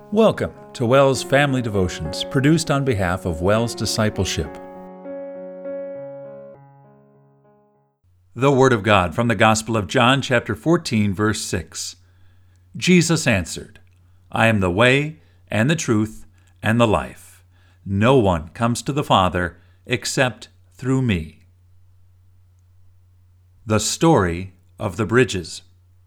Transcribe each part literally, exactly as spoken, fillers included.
Welcome to WELS Family Devotions, produced on behalf of WELS Discipleship. The Word of God from the Gospel of John, chapter fourteen, verse six. Jesus answered, I am the way, and the truth, and the life. No one comes to the Father except through me. The Story of the Bridges.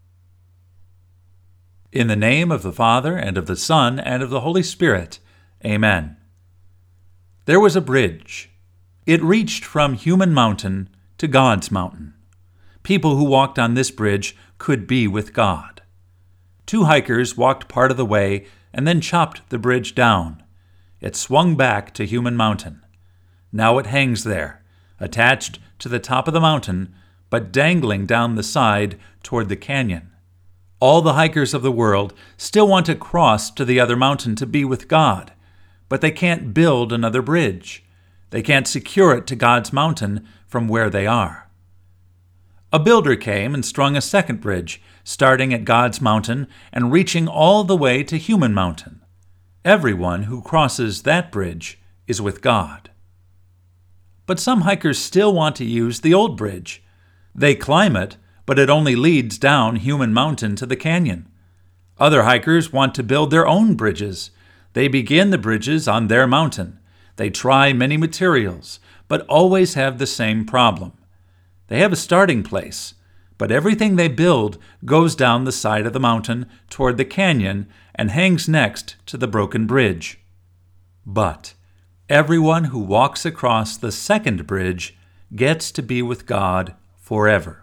In the name of the Father, and of the Son, and of the Holy Spirit. Amen. There was a bridge. It reached from human mountain to God's mountain. People who walked on this bridge could be with God. Two hikers walked part of the way and then chopped the bridge down. It swung back to human mountain. Now it hangs there, attached to the top of the mountain, but dangling down the side toward the canyon. All the hikers of the world still want to cross to the other mountain to be with God, but they can't build another bridge. They can't secure it to God's mountain from where they are. A builder came and strung a second bridge, starting at God's mountain and reaching all the way to human mountain. Everyone who crosses that bridge is with God. But some hikers still want to use the old bridge. They climb it, but it only leads down human mountain to the canyon. Other hikers want to build their own bridges. They begin the bridges on their mountain. They try many materials, but always have the same problem. They have a starting place, but everything they build goes down the side of the mountain toward the canyon and hangs next to the broken bridge. But everyone who walks across the second bridge gets to be with God forever.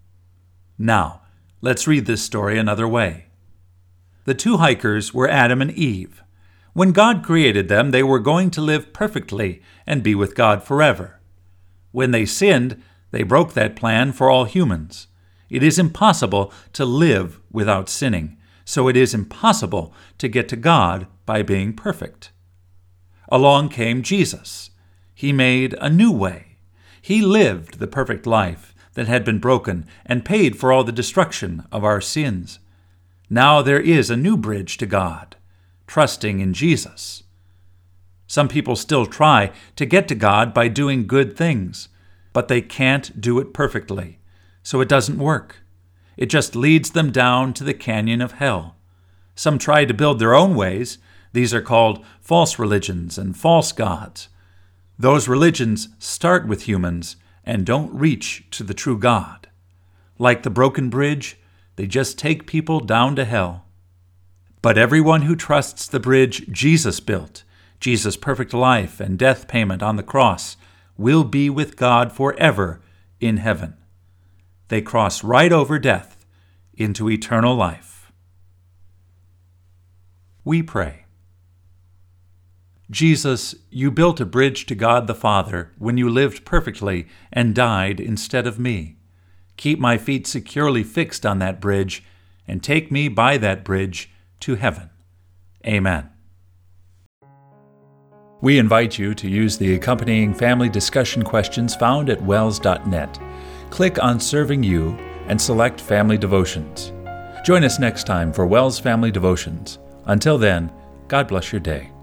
Now, let's read this story another way. The two hikers were Adam and Eve. When God created them, they were going to live perfectly and be with God forever. When they sinned, they broke that plan for all humans. It is impossible to live without sinning, so it is impossible to get to God by being perfect. Along came Jesus. He made a new way. He lived the perfect life that had been broken and paid for all the destruction of our sins. Now there is a new bridge to God, trusting in Jesus. Some people still try to get to God by doing good things, but they can't do it perfectly, so it doesn't work. It just leads them down to the canyon of hell. Some try to build their own ways. These are called false religions and false gods. Those religions start with humans and don't reach to the true God. Like the broken bridge, they just take people down to hell. But everyone who trusts the bridge Jesus built, Jesus' perfect life and death payment on the cross, will be with God forever in heaven. They cross right over death into eternal life. We pray. Jesus, you built a bridge to God the Father when you lived perfectly and died instead of me. Keep my feet securely fixed on that bridge and take me by that bridge to heaven. Amen. We invite you to use the accompanying family discussion questions found at wels dot net. Click on Serving You and select Family Devotions. Join us next time for WELS Family Devotions. Until then, God bless your day.